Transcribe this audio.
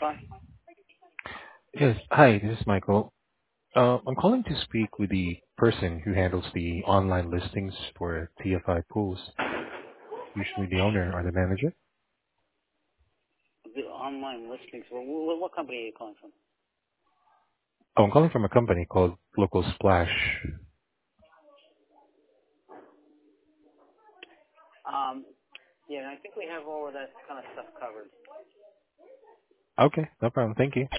TFI? Yes. Hi, this is Michael. I'm calling to speak with the person who handles the online listings for TFI pools, usually the owner or the manager. The online listings. What company are you calling from? Oh, I'm calling from a company called Local Splash. Um, yeah, and I think we have all of that kind of stuff covered. Okay, no problem. Thank you.